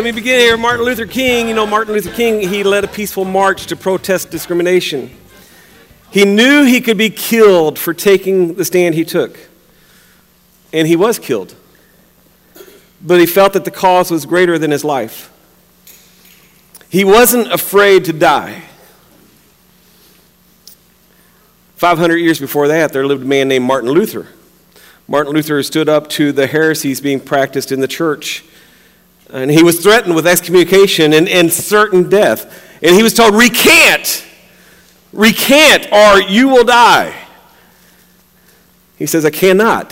me begin here. Martin Luther King, Martin Luther King, he led a peaceful march to protest discrimination. He knew he could be killed for taking the stand he took. And he was killed. But he felt that the cause was greater than his life. He wasn't afraid to die. 500 years before that, there lived a man named Martin Luther. Martin Luther stood up to the heresies being practiced in the church. And he was threatened with excommunication and certain death. And he was told, recant, or you will die. He says, I cannot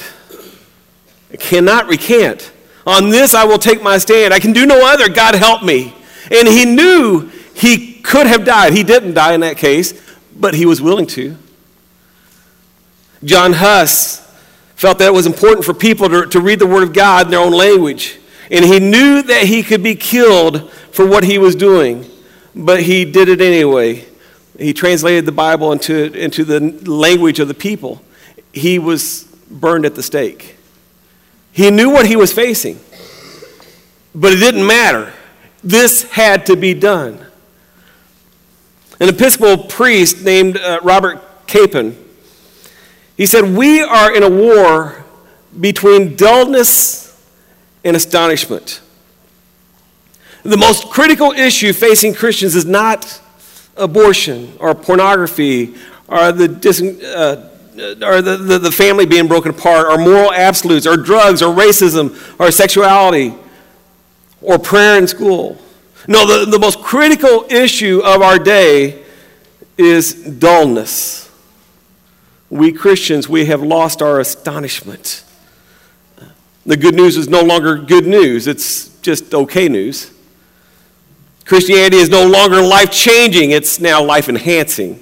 recant. On this I will take my stand. I can do no other. God help me. And he knew he could have died. He didn't die in that case, but he was willing to. John Huss felt that it was important for people to read the Word of God in their own language. And he knew that he could be killed for what he was doing, but he did it anyway. He translated the Bible into the language of the people. He was burned at the stake. He knew what he was facing, but it didn't matter. This had to be done. An Episcopal priest named Robert Capon, he said, we are in a war between dullness and astonishment. The most critical issue facing Christians is not abortion or pornography or the family being broken apart or moral absolutes or drugs or racism or sexuality or prayer in school. No, the most critical issue of our day is dullness. We Christians, we have lost our astonishment. The good news is no longer good news. It's just okay news. Christianity is no longer life-changing. It's now life-enhancing.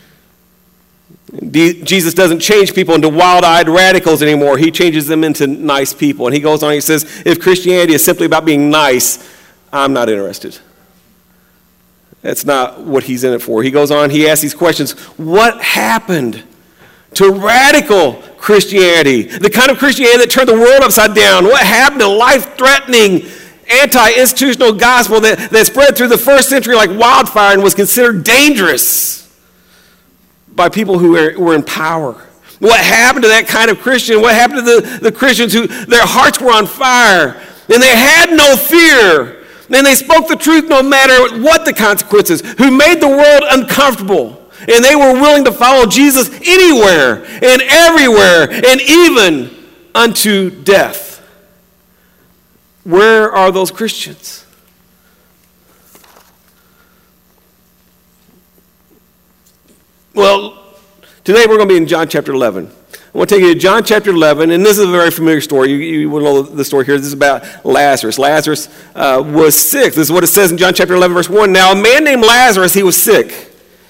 Jesus doesn't change people into wild-eyed radicals anymore. He changes them into nice people. And he goes on, he says, if Christianity is simply about being nice, I'm not interested. That's not what he's in it for. He goes on, he asks these questions. What happened to radical Christianity? The kind of Christianity that turned the world upside down. What happened to life-threatening, anti-institutional gospel that spread through the first century like wildfire and was considered dangerous by people who were in power? What happened to that kind of Christian? What happened to the Christians who their hearts were on fire and they had no fear and they spoke the truth no matter what the consequences, who made the world uncomfortable? And they were willing to follow Jesus anywhere and everywhere and even unto death. Where are those Christians? Well, today we're going to be in John chapter 11. I want to take you to John chapter 11, and this is a very familiar story. You will know the story here. This is about Lazarus. Lazarus was sick. This is what it says in John chapter 11, verse 1. Now, a man named Lazarus, he was sick.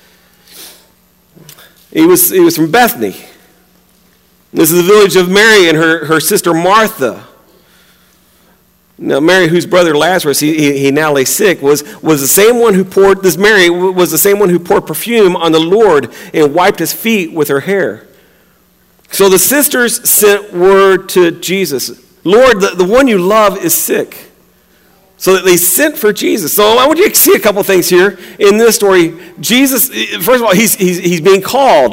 He was from Bethany. This is the village of Mary and her sister Martha. Now, Mary, whose brother Lazarus, he now lay sick, was the same one who poured, this Mary was the same one who poured perfume on the Lord and wiped his feet with her hair. So the sisters sent word to Jesus, Lord, the one you love is sick. So that they sent for Jesus. So I want you to see a couple things here in this story. Jesus, first of all, he's being called.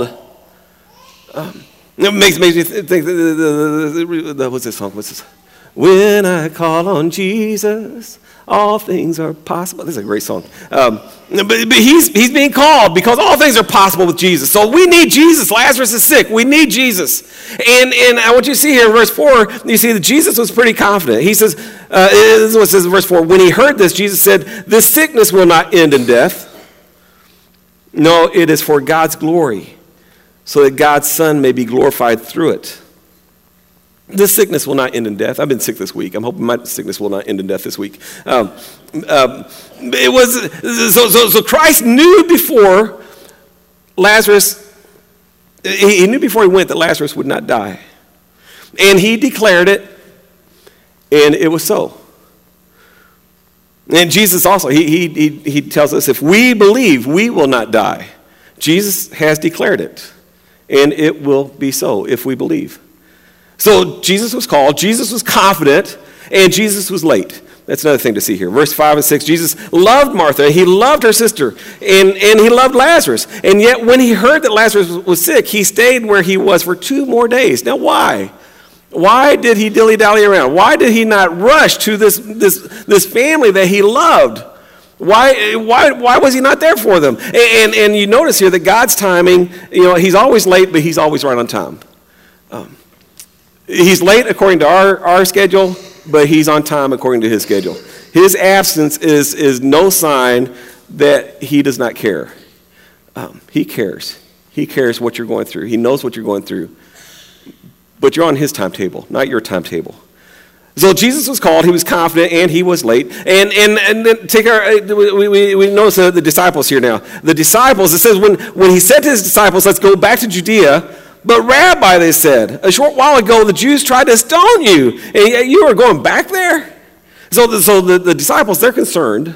It makes me think, what's this song? What's this? When I call on Jesus, all things are possible. This is a great song. But he's being called because all things are possible with Jesus. So we need Jesus. Lazarus is sick. We need Jesus. And I want you to see here in verse 4, you see that Jesus was pretty confident. He says, this is what it says in verse 4, when he heard this, Jesus said, this sickness will not end in death. No, it is for God's glory, so that God's Son may be glorified through it. This sickness will not end in death. I've been sick this week. I'm hoping my sickness will not end in death this week. So Christ knew before Lazarus, he knew before he went that Lazarus would not die. And he declared it, and it was so. And Jesus also, he tells us if we believe, we will not die. Jesus has declared it, and it will be so if we believe. So Jesus was called, Jesus was confident, and Jesus was late. That's another thing to see here. Verse 5 and 6, Jesus loved Martha. He loved her sister, and he loved Lazarus. And yet when he heard that Lazarus was sick, he stayed where he was for 2 more days. Now why? Why did he dilly-dally around? Why did he not rush to this family that he loved? Why was he not there for them? And you notice here that God's timing, he's always late, but he's always right on time. He's late according to our schedule, but he's on time according to his schedule. His absence is no sign that he does not care. He cares. He cares what you're going through. He knows what you're going through. But you're on his timetable, not your timetable. So Jesus was called, he was confident, and he was late. And then we notice the disciples here now. The disciples, it says when he said to his disciples, let's go back to Judea, but Rabbi, they said, a short while ago the Jews tried to stone you, and you are going back there? So the disciples, they're concerned.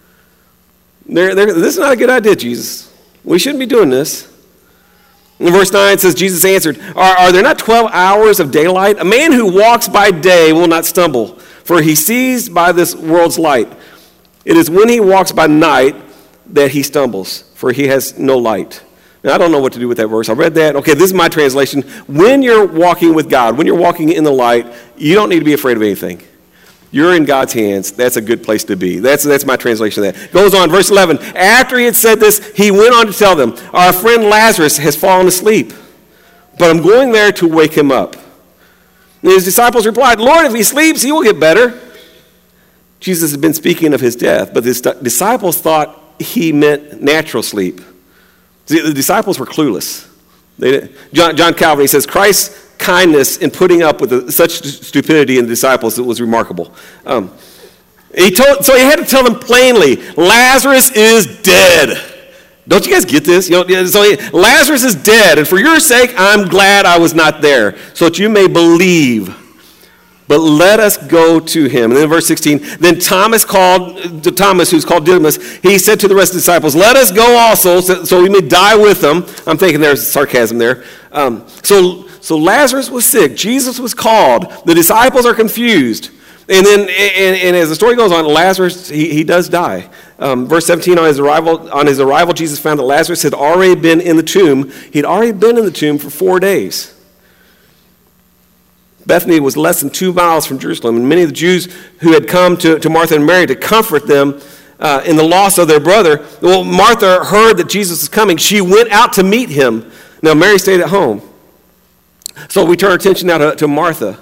This is not a good idea, Jesus. We shouldn't be doing this. In verse 9 it says, Jesus answered, are there not 12 hours of daylight? A man who walks by day will not stumble, for he sees by this world's light. It is when he walks by night that he stumbles, for he has no light. Now, I don't know what to do with that verse. I read that. Okay, this is my translation. When you're walking with God, when you're walking in the light, you don't need to be afraid of anything. You're in God's hands. That's a good place to be. That's my translation of that. Goes on, verse 11. After he had said this, he went on to tell them, our friend Lazarus has fallen asleep, but I'm going there to wake him up. And his disciples replied, Lord, if he sleeps, he will get better. Jesus had been speaking of his death, but his disciples thought he meant natural sleep. See, the disciples were clueless. John Calvin, he says, Christ's kindness in putting up with such stupidity in the disciples, it was remarkable. So he had to tell them plainly, Lazarus is dead. Don't you guys get this? Lazarus is dead, and for your sake, I'm glad I was not there, so that you may believe. But let us go to him. And then in verse 16, then Thomas, who's called Didymus, he said to the rest of the disciples, let us go also, so we may die with them. I'm thinking there's sarcasm there. So Lazarus was sick. Jesus was called. The disciples are confused. And then, and as the story goes on, Lazarus, he does die. Verse 17, on his arrival, Jesus found that Lazarus had already been in the tomb. He'd already been in the tomb for 4 days. Bethany was less than 2 miles from Jerusalem, and many of the Jews who had come to Martha and Mary to comfort them in the loss of their brother, well, Martha heard that Jesus was coming. She went out to meet him. Now, Mary stayed at home. So we turn our attention now to Martha.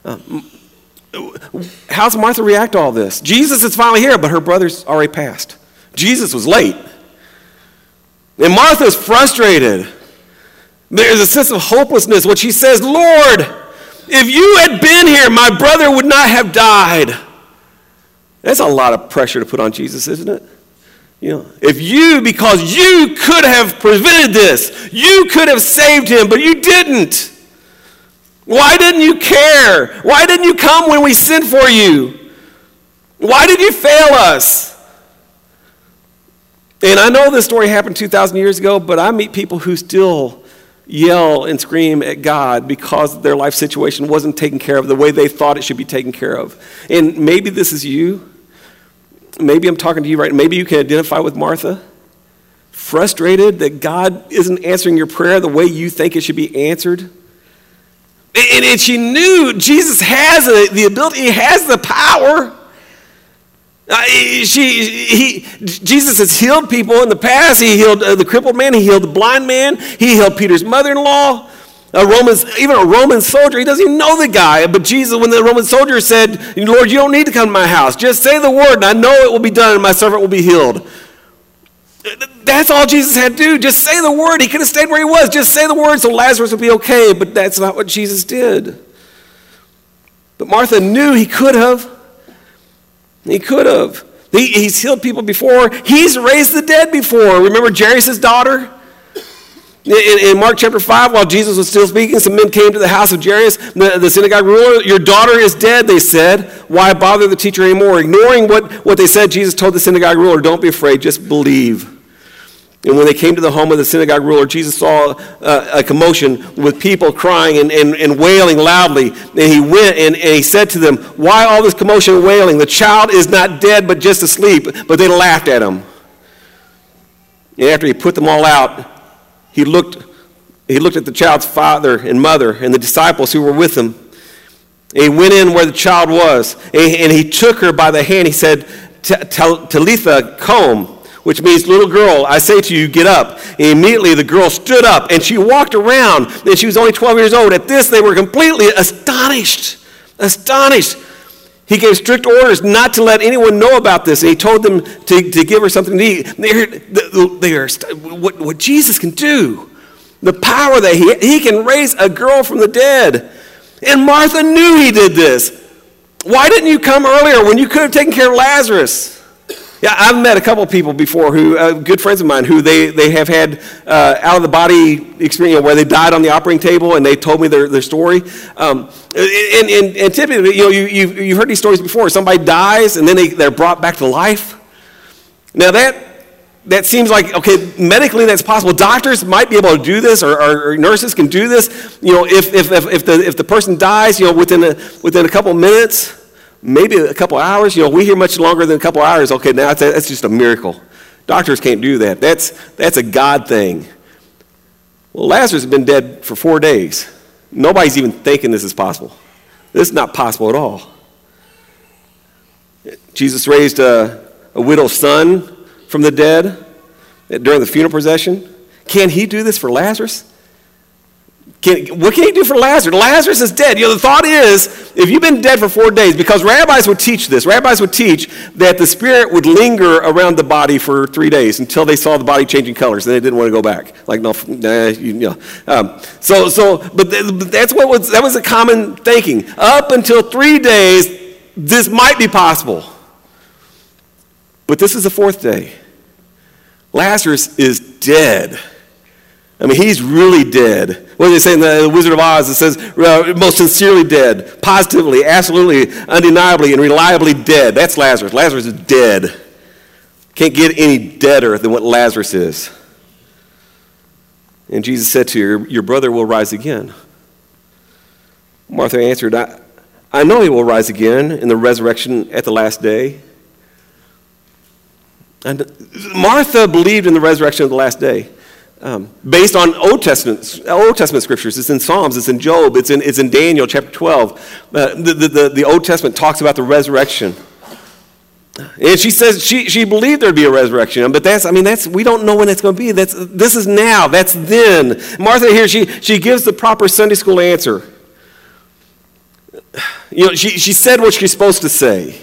How's Martha react to all this? Jesus is finally here, but her brother's already passed. Jesus was late. And Martha's frustrated. There's a sense of hopelessness when she says, Lord, if you had been here, my brother would not have died. That's a lot of pressure to put on Jesus, isn't it? Because you could have prevented this, you could have saved him, but you didn't. Why didn't you care? Why didn't you come when we sent for you? Why did you fail us? And I know this story happened 2,000 years ago, but I meet people who still yell and scream at God because their life situation wasn't taken care of the way they thought it should be taken care of. And maybe this is you. Maybe I'm talking to you right now. Maybe you can identify with Martha. Frustrated that God isn't answering your prayer the way you think it should be answered. And she knew Jesus has the ability, he has the power. Jesus has healed people in the past. He healed the crippled man. He healed the blind man. He healed Peter's mother-in-law. Even a Roman soldier, he doesn't even know the guy. But Jesus, when the Roman soldier said, Lord, you don't need to come to my house. Just say the word, and I know it will be done, and my servant will be healed. That's all Jesus had to do. Just say the word. He could have stayed where he was. Just say the word so Lazarus would be okay. But that's not what Jesus did. But Martha knew he could have. He could have. He's healed people before. He's raised the dead before. Remember Jairus' daughter? In Mark chapter 5, while Jesus was still speaking, some men came to the house of Jairus, the synagogue ruler. Your daughter is dead, they said. Why bother the teacher anymore? Ignoring what they said, Jesus told the synagogue ruler, don't be afraid, just believe. And when they came to the home of the synagogue ruler, Jesus saw a commotion with people crying and wailing loudly. And he went and he said to them, "Why all this commotion and wailing? The child is not dead, but just asleep." But they laughed at him. And after he put them all out, he looked at the child's father and mother and the disciples who were with him. And he went in where the child was, and he took her by the hand. He said, "Talitha, cum," which means, "Little girl, I say to you, get up." And immediately the girl stood up, and she walked around, and she was only 12 years old. At this, they were completely astonished. He gave strict orders not to let anyone know about this, and he told them to give her something to eat. What Jesus can do, the power that he can raise a girl from the dead. And Martha knew he did this. Why didn't you come earlier when you could have taken care of Lazarus? Yeah, I've met a couple of people before good friends of mine, who they have had out-of-the-body experience where they died on the operating table, and they told me their story. And typically, you've heard these stories before. Somebody dies, and then they're brought back to life. Now that seems like, okay, medically that's possible. Doctors might be able to do this, or nurses can do this. If the person dies, within a couple of minutes, maybe a couple of hours. We hear much longer than a couple of hours. Okay, now that's just a miracle. Doctors can't do that. That's a God thing. Well, Lazarus has been dead for 4 days. Nobody's even thinking this is possible. This is not possible at all. Jesus raised a widow's son from the dead during the funeral procession. Can he do this for Lazarus? What can he do for Lazarus? Lazarus is dead. The thought is, if you've been dead for 4 days, because rabbis would teach that the spirit would linger around the body for 3 days until they saw the body changing colors, and they didn't want to go back. But that was a common thinking. Up until 3 days, this might be possible. But this is the 4th day. Lazarus is dead. I mean, he's really dead. What do they say in the Wizard of Oz? It says, most sincerely dead, positively, absolutely, undeniably, and reliably dead. That's Lazarus. Lazarus is dead. Can't get any deader than what Lazarus is. And Jesus said to her, "Your brother will rise again." Martha answered, I know he will rise again in the resurrection at the last day. And Martha believed in the resurrection of the last day. Based on Old Testament scriptures. It's in Psalms, it's in Job, it's in Daniel chapter 12. The Old Testament talks about the resurrection. And she says she believed there'd be a resurrection, but we don't know when it's going to be. This is now, that's then. Martha here, she gives the proper Sunday school answer. She said what she's supposed to say,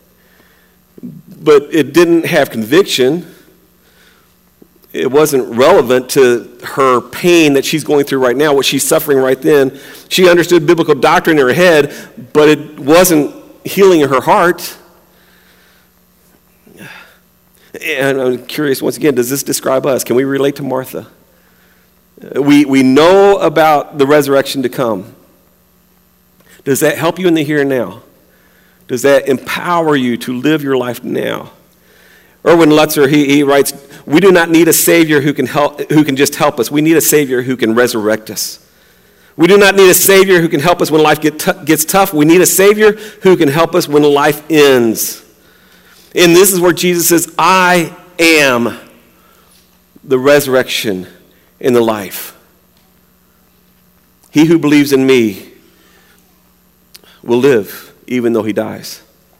but it didn't have conviction. It wasn't relevant to her pain that she's going through right now, what she's suffering right then. She understood biblical doctrine in her head, but it wasn't healing in her heart. And I'm curious, once again, does this describe us? Can we relate to Martha? We know about the resurrection to come. Does that help you in the here and now? Does that empower you to live your life now? Erwin Lutzer, he writes, "We do not need a Savior who can just help us. We need a Savior who can resurrect us. We do not need a Savior who can help us when life gets tough. We need a Savior who can help us when life ends." And this is where Jesus says, "I am the resurrection and the life. He who believes in me will live even though he dies."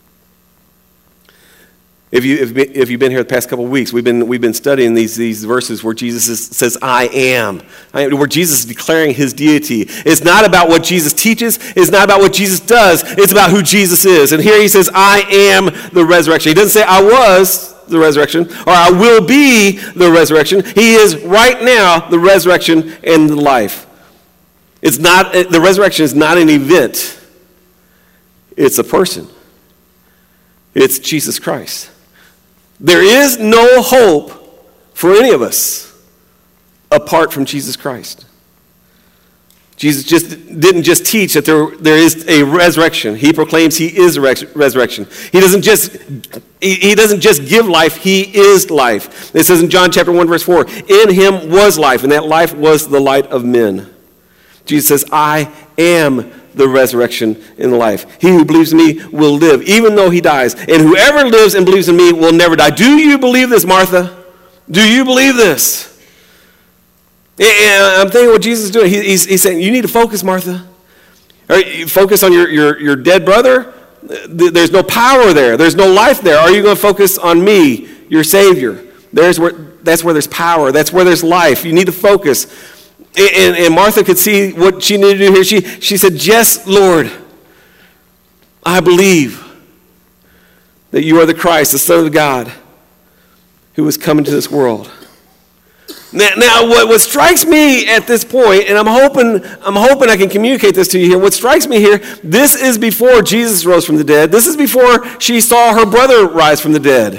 If you've been here the past couple of weeks, we've been studying these verses where Jesus says, "I am," where Jesus is declaring his deity. It's not about what Jesus teaches. It's not about what Jesus does. It's about who Jesus is. And here he says, "I am the resurrection." He doesn't say, "I was the resurrection," or "I will be the resurrection." He is right now the resurrection and the life. The resurrection is not an event. It's a person. It's Jesus Christ. There is no hope for any of us apart from Jesus Christ. Jesus didn't just teach that there is a resurrection. He proclaims he is a resurrection. He doesn't just give life, he is life. It says in John chapter 1, verse 4, in him was life, and that life was the light of men. Jesus says, I am the resurrection and the life. He who believes in me will live, even though he dies. And whoever lives and believes in me will never die. Do you believe this, Martha? Do you believe this? And I'm thinking what Jesus is doing. He's saying, you need to focus, Martha. Or you focus on your dead brother. There's no power there. There's no life there. Are you going to focus on me, your Savior? That's where there's power. That's where there's life. You need to focus. And Martha could see what she needed to do here. She said, yes, Lord, I believe that you are the Christ, the Son of God, who was coming to this world. Now, what strikes me at this point, and I'm hoping I can communicate this to you here. What strikes me here, this is before Jesus rose from the dead. This is before she saw her brother rise from the dead.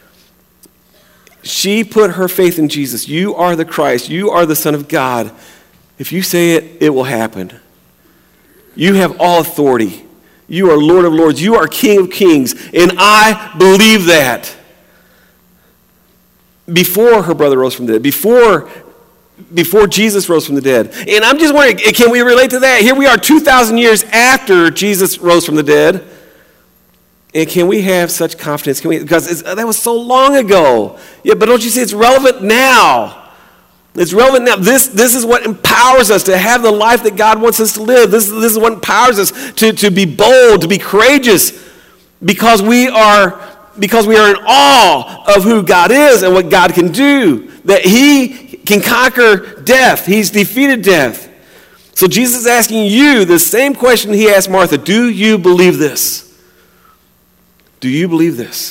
She put her faith in Jesus. You are the Christ. You are the Son of God. If you say it, it will happen. You have all authority. You are Lord of Lords. You are King of Kings. And I believe that. Before her brother rose from the dead, before Jesus rose from the dead. And I'm just wondering, can we relate to that? Here we are 2,000 years after Jesus rose from the dead. And can we have such confidence? Because that was so long ago. Yeah, but don't you see it's relevant now? It's relevant now. This is what empowers us to have the life that God wants us to live. This is what empowers us to be bold, to be courageous, because we are in awe of who God is and what God can do, that he can conquer death. He's defeated death. So Jesus is asking you the same question he asked Martha. Do you believe this? Do you believe this?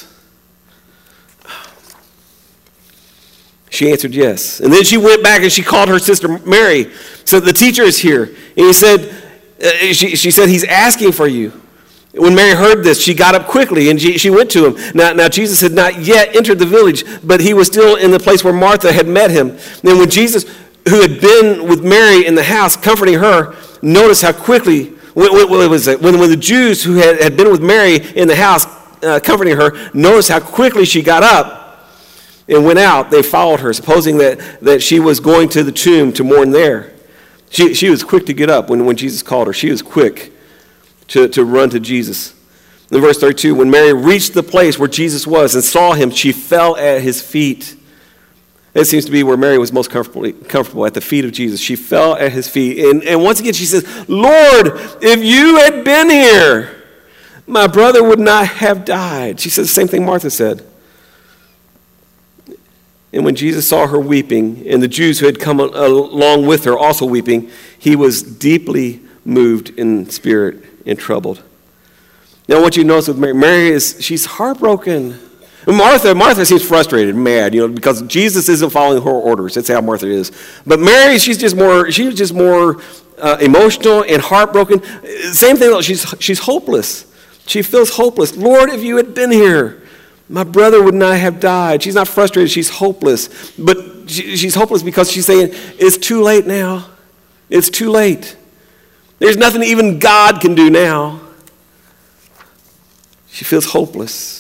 She answered yes. And then she went back and she called her sister Mary. So the teacher is here. And he said, she said, he's asking for you. When Mary heard this, she got up quickly and she went to him. Now Jesus had not yet entered the village, but he was still in the place where Martha had met him. And when Jesus, who had been with Mary in the house, comforting her, noticed how quickly, when the Jews who had been with Mary in the house, comforting her, noticed how quickly she got up and went out, they followed her, supposing that she was going to the tomb to mourn there. She was quick to get up when Jesus called her. She was quick to run to Jesus. In verse 32, when Mary reached the place where Jesus was and saw him, she fell at his feet. That seems to be where Mary was most comfortable, at the feet of Jesus. She fell at his feet. And once again she says, Lord, if you had been here, my brother would not have died. She said the same thing Martha said. And when Jesus saw her weeping, and the Jews who had come along with her also weeping, he was deeply moved in spirit and troubled. Now, I want you to notice with Mary she's heartbroken. Martha seems frustrated, mad, because Jesus isn't following her orders. That's how Martha is. But Mary, she was just more emotional and heartbroken. Same thing, though, she's hopeless. She feels hopeless. Lord, if you had been here, my brother would not have died. She's not frustrated. She's hopeless. But she's hopeless because she's saying, it's too late now. It's too late. There's nothing even God can do now. She feels hopeless.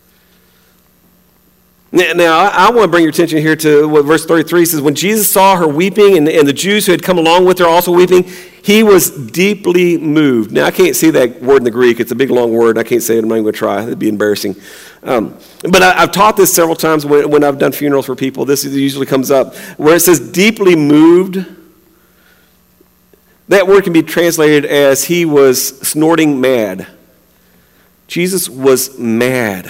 Now, I want to bring your attention here to what verse 33 says. When Jesus saw her weeping and the Jews who had come along with her also weeping, he was deeply moved. Now, I can't see that word in the Greek. It's a big, long word. I can't say it. I'm not even going to try. It'd be embarrassing. But I've taught this several times when I've done funerals for people. This usually comes up. Where it says deeply moved, that word can be translated as he was snorting mad. Jesus was mad.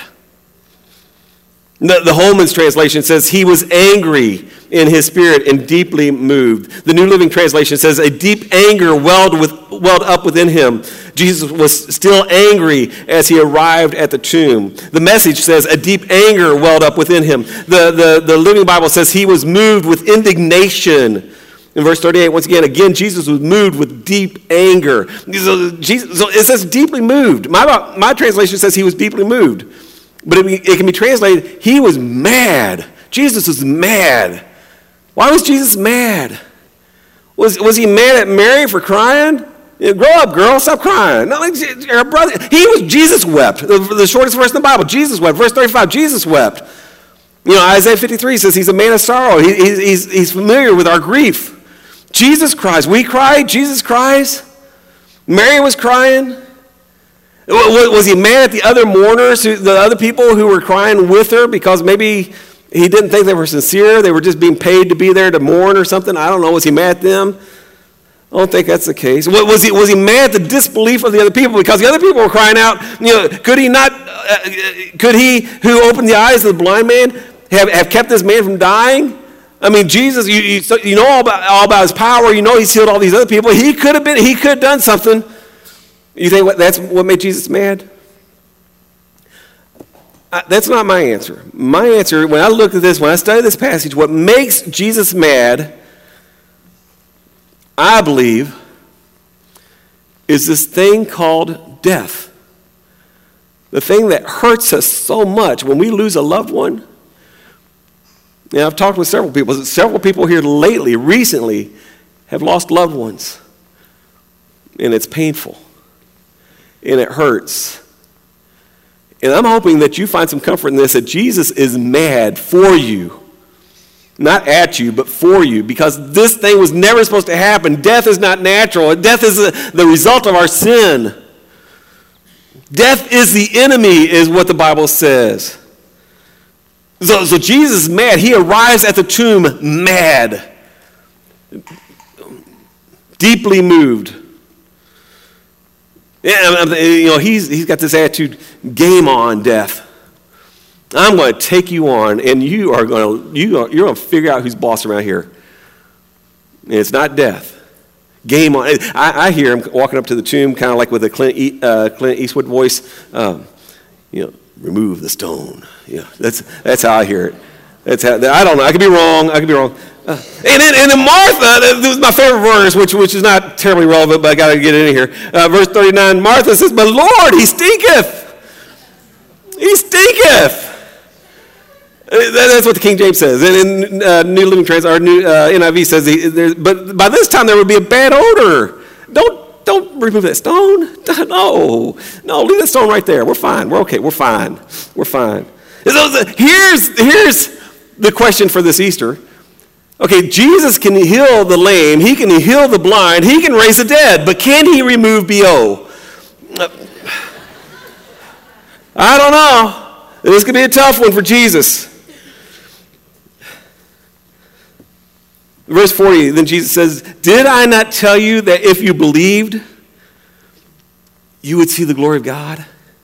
The Holman's translation says he was angry in his spirit and deeply moved. The New Living Translation says a deep anger welled up within him. Jesus was still angry as he arrived at the tomb. The Message says a deep anger welled up within him. The Living Bible says he was moved with indignation. In verse 38, once again, Jesus was moved with deep anger. So it says deeply moved. My translation says he was deeply moved. But it can be translated, he was mad. Jesus was mad. Why was Jesus mad? Was he mad at Mary for crying? Grow up, girl, stop crying. No, her brother, Jesus wept. The shortest verse in the Bible, Jesus wept. Verse 35, Jesus wept. Isaiah 53 says he's a man of sorrow. He's familiar with our grief. Jesus cries. We cry. Jesus cries. Mary was crying. Was he mad at the other mourners, the other people who were crying with her because maybe he didn't think they were sincere? They were just being paid to be there to mourn or something? I don't know. Was he mad at them? I don't think that's the case. Was he mad at the disbelief of the other people because the other people were crying out? Could he who opened the eyes of the blind man have kept this man from dying? I mean, Jesus, you know all about his power. You know he's healed all these other people. He could have done something. You think that's what made Jesus mad? That's not my answer. My answer, when I look at this, when I study this passage, what makes Jesus mad, I believe, is this thing called death. The thing that hurts us so much when we lose a loved one. Now, I've talked with several people. Several people here recently, have lost loved ones. And it's painful. And it hurts. And I'm hoping that you find some comfort in this, that Jesus is mad for you. Not at you, but for you. Because this thing was never supposed to happen. Death is not natural. Death is the result of our sin. Death is the enemy, is what the Bible says. So Jesus is mad. He arrives at the tomb mad. Deeply moved. Yeah, he's got this attitude, game on, death. I'm going to take you on, and you're going to figure out who's boss around here. And it's not death. Game on. I hear him walking up to the tomb, kind of like with a Clint Eastwood voice. Remove the stone. That's how I hear it. I don't know. I could be wrong. And then Martha, this is my favorite verse, which is not terribly relevant, but I got to get it in here. Verse 39, Martha says, "But Lord, he stinketh. He stinketh." That's what the King James says. And in New Living Translation, or New NIV says, but by this time there would be a bad odor. Don't remove that stone. No, leave that stone right there. We're fine. We're okay. We're fine. Here's the question for this Easter. Okay, Jesus can heal the lame. He can heal the blind. He can raise the dead. But can he remove BO? I don't know. This could be a tough one for Jesus. Verse 40, then Jesus says, "Did I not tell you that if you believed, you would see the glory of God?"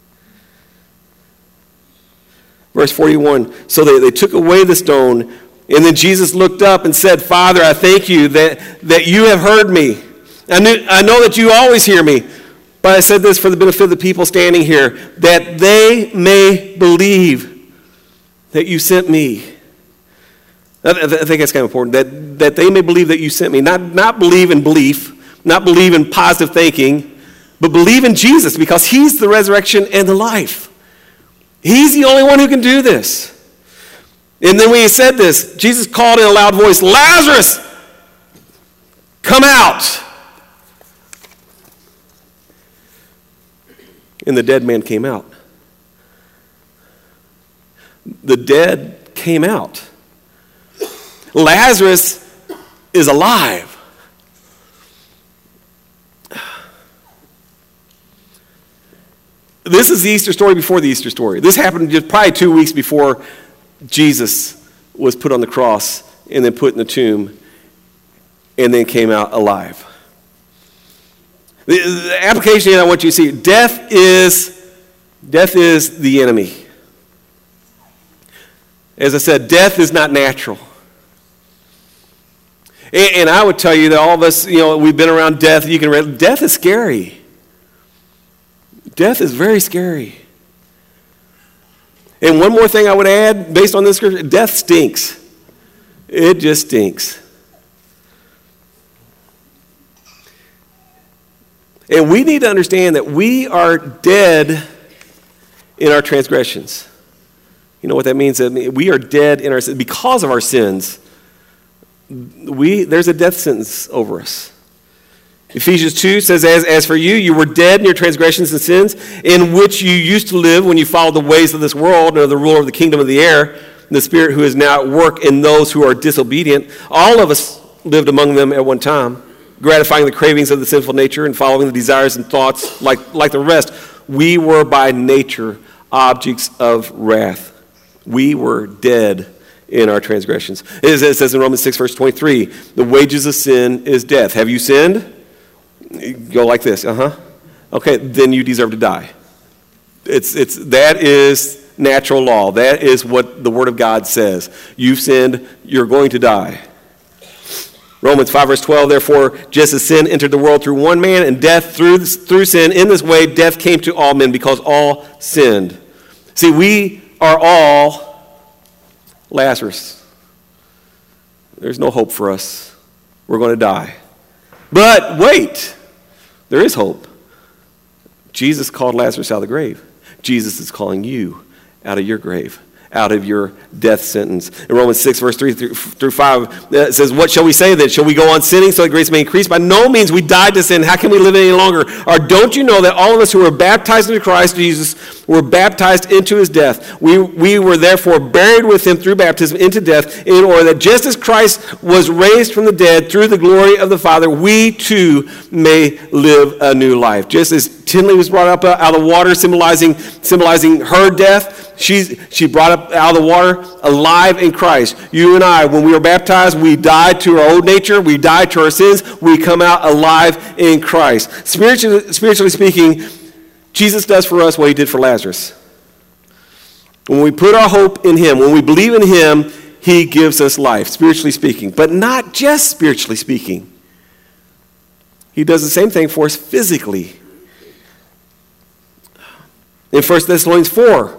Verse 41, so they took away the stone, and then Jesus looked up and said, "Father, I thank you that you have heard me. I know that you always hear me, but I said this for the benefit of the people standing here, that they may believe that you sent me." I think that's kind of important, that they may believe that you sent me. Not believe in belief, not believe in positive thinking, but believe in Jesus because he's the resurrection and the life. He's the only one who can do this. And then when he said this, Jesus called in a loud voice, "Lazarus, come out." And the dead man came out. The dead came out. Lazarus is alive. This is the Easter story before the Easter story. This happened just probably 2 weeks before Jesus was put on the cross and then put in the tomb and then came out alive. The application I want you to see, death is the enemy. As I said, death is not natural. And I would tell you that all of us, we've been around death. Death is scary. Death is very scary. And one more thing I would add, based on this scripture, death stinks. It just stinks. And we need to understand that we are dead in our transgressions. You know what that means? We are dead in our sins because of our sins. there's a death sentence over us. Ephesians 2 says, as for you, you were dead in your transgressions and sins, in which you used to live when you followed the ways of this world, and of the ruler of the kingdom of the air, the spirit who is now at work in those who are disobedient. All of us lived among them at one time, gratifying the cravings of the sinful nature and following the desires and thoughts like the rest. We were by nature objects of wrath. We were dead in our transgressions. It says in Romans 6, verse 23, the wages of sin is death. Have you sinned? Go like this, Okay, then you deserve to die. That is natural law. That is what the Word of God says. You've sinned, you're going to die. Romans 5, verse 12, therefore, just as sin entered the world through one man, and death through sin, in this way death came to all men because all sinned. See, we are all Lazarus. There's no hope for us. We're going to die. But wait, there is hope. Jesus called Lazarus out of the grave. Jesus is calling you out of your grave, out of your death sentence. In Romans 6, verse 3 through 5, it says, what shall we say then? Shall we go on sinning so that grace may increase? By no means. We died to sin. How can we live any longer? Or don't you know that all of us who were baptized into Christ Jesus were baptized into his death? We were therefore buried with him through baptism into death, in order that just as Christ was raised from the dead through the glory of the Father, we too may live a new life. Just as Tinley was brought up out of the water, symbolizing her death, she brought up out of the water alive in Christ. You and I, when we were baptized, we died to our old nature. We died to our sins. We come out alive in Christ. Spiritually speaking, Jesus does for us what he did for Lazarus. When we put our hope in him, when we believe in him, he gives us life, spiritually speaking. But not just spiritually speaking. He does the same thing for us physically. In 1 Thessalonians 4,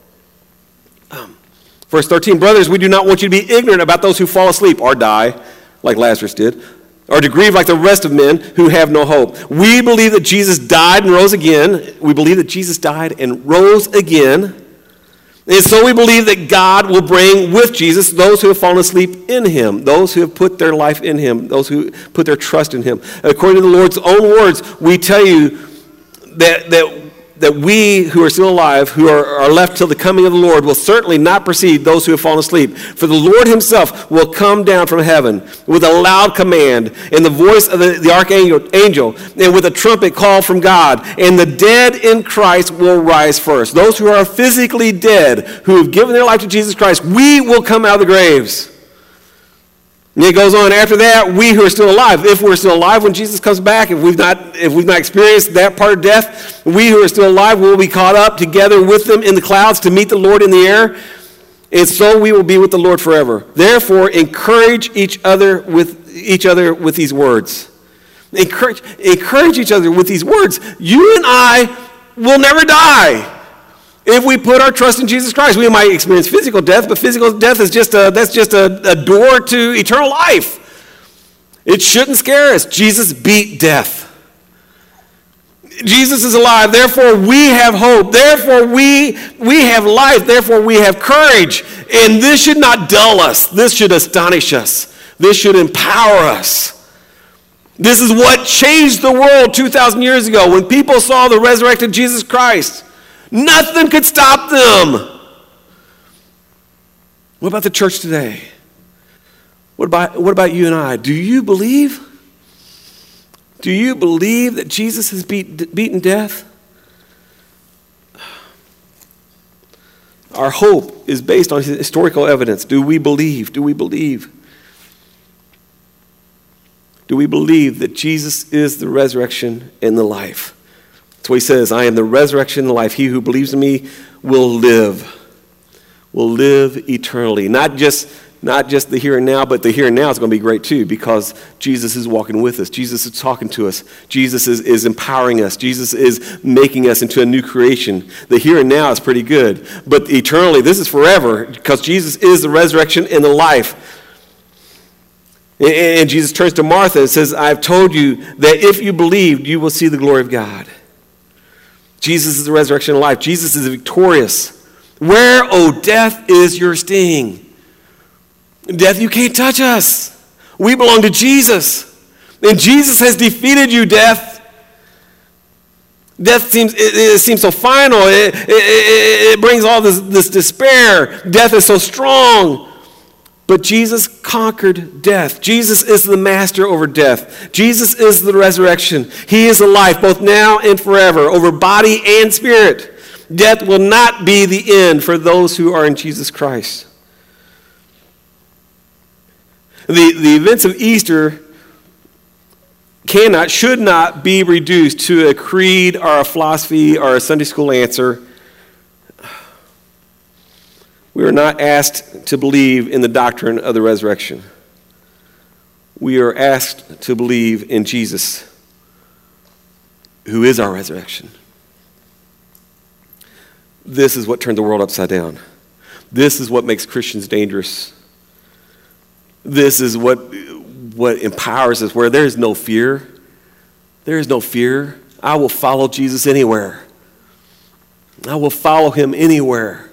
verse 13, brothers, we do not want you to be ignorant about those who fall asleep or die, like Lazarus did, or to grieve like the rest of men who have no hope. We believe that Jesus died and rose again. We believe that Jesus died and rose again. And so we believe that God will bring with Jesus those who have fallen asleep in him, those who have put their life in him, those who put their trust in him. According to the Lord's own words, we tell you that we who are still alive, who are left till the coming of the Lord, will certainly not precede those who have fallen asleep. For the Lord himself will come down from heaven with a loud command, and the voice of the archangel, and with a trumpet call from God, and the dead in Christ will rise first. Those who are physically dead, who have given their life to Jesus Christ, we will come out of the graves. And it goes on, after that, we who are still alive, if we're still alive when Jesus comes back, if we've not experienced that part of death, we who are still alive will be caught up together with them in the clouds to meet the Lord in the air, and so we will be with the Lord forever. Therefore, encourage each other with these words. Encourage each other with these words. You and I will never die. If we put our trust in Jesus Christ, we might experience physical death, but physical death is just a door to eternal life. It shouldn't scare us. Jesus beat death. Jesus is alive. Therefore, we have hope. Therefore, we have life. Therefore, we have courage. And this should not dull us. This should astonish us. This should empower us. This is what changed the world 2,000 years ago when people saw the resurrected Jesus Christ. Nothing could stop them. What about the church today? What about you and I? Do you believe? Do you believe that Jesus has beaten death? Our hope is based on historical evidence. Do we believe? Do we believe? Do we believe that Jesus is the resurrection and the life? That's what he says, I am the resurrection and the life. He who believes in me will live eternally. Not just the here and now, but the here and now is going to be great too, because Jesus is walking with us. Jesus is talking to us. Jesus is empowering us. Jesus is making us into a new creation. The here and now is pretty good, but eternally, this is forever, because Jesus is the resurrection and the life. And Jesus turns to Martha and says, I've told you that if you believed, you will see the glory of God. Jesus is the resurrection and life. Jesus is victorious. Where, O death, is your sting? Death, you can't touch us. We belong to Jesus. And Jesus has defeated you, death. Death seems so final. It brings all this despair. Death is so strong. But Jesus conquered death. Jesus is the master over death. Jesus is the resurrection. He is the life, both now and forever, over body and spirit. Death will not be the end for those who are in Jesus Christ. The events of Easter should not be reduced to a creed or a philosophy or a Sunday school answer. We are not asked to believe in the doctrine of the resurrection. We are asked to believe in Jesus, who is our resurrection. This is what turned the world upside down. This is what makes Christians dangerous. This is what empowers us, where there is no fear. There is no fear. I will follow Jesus anywhere. I will follow him anywhere.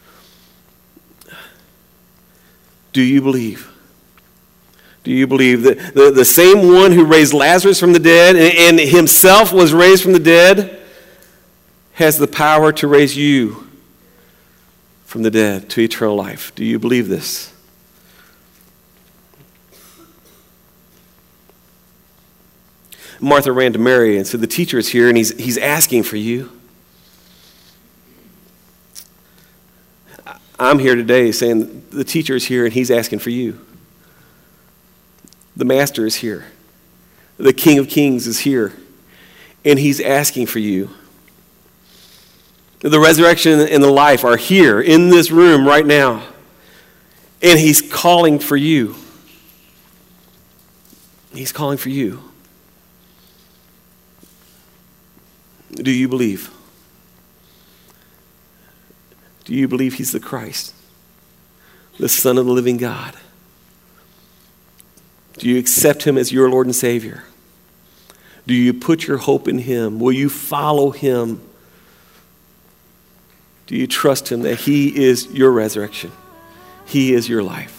Do you believe? Do you believe that the same one who raised Lazarus from the dead and himself was raised from the dead has the power to raise you from the dead to eternal life? Do you believe this? Martha ran to Mary and said, the teacher is here and he's asking for you. I'm here today saying the teacher is here and he's asking for you. The master is here. The King of Kings is here and he's asking for you. The resurrection and the life are here in this room right now. And he's calling for you. He's calling for you. Do you believe? Do you believe he's the Christ, the Son of the living God? Do you accept him as your Lord and Savior? Do you put your hope in him? Will you follow him? Do you trust him that he is your resurrection? He is your life.